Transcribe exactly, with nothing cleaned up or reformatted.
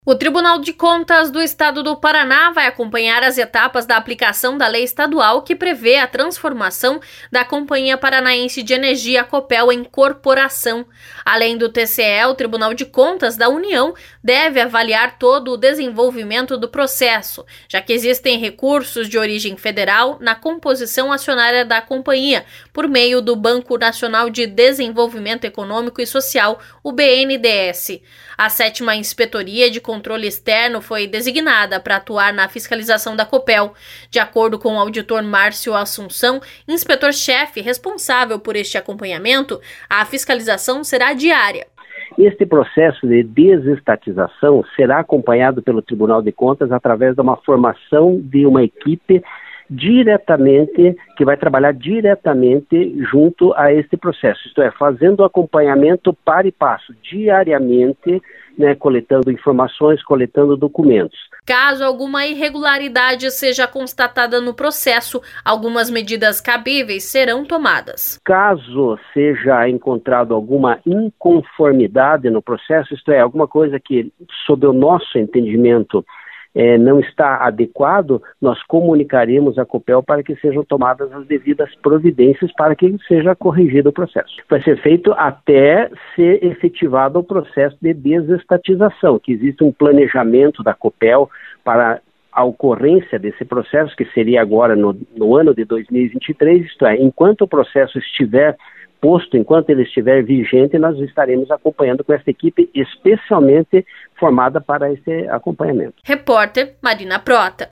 O Tribunal de Contas do Estado do Paraná vai acompanhar as etapas da aplicação da lei estadual que prevê a transformação da Companhia Paranaense de Energia Copel em corporação. Além do T C E, o Tribunal de Contas da União deve avaliar todo o desenvolvimento do processo, já que existem recursos de origem federal na composição acionária da companhia, por meio do Banco Nacional de Desenvolvimento Econômico e Social, o B N D E S. A sétima Inspetoria de Controle Externo foi designada para atuar na fiscalização da Copel. De acordo com o auditor Márcio Assunção, inspetor-chefe responsável por este acompanhamento, a fiscalização será diária. Este processo de desestatização será acompanhado pelo Tribunal de Contas através de uma formação de uma equipe diretamente, que vai trabalhar diretamente junto a este processo, isto é, fazendo acompanhamento par e passo, diariamente, né, coletando informações, coletando documentos. Caso alguma irregularidade seja constatada no processo, algumas medidas cabíveis serão tomadas. Caso seja encontrado alguma inconformidade no processo, isto é, alguma coisa que, sob o nosso entendimento, É, não está adequado, nós comunicaremos à Copel para que sejam tomadas as devidas providências para que seja corrigido o processo. Vai ser feito até ser efetivado o processo de desestatização, que existe um planejamento da Copel para a ocorrência desse processo, que seria agora no, no ano de dois mil e vinte e três, isto é, enquanto o processo estiver posto, enquanto ele estiver vigente, nós estaremos acompanhando com essa equipe especialmente formada para esse acompanhamento. Repórter Marina Prota.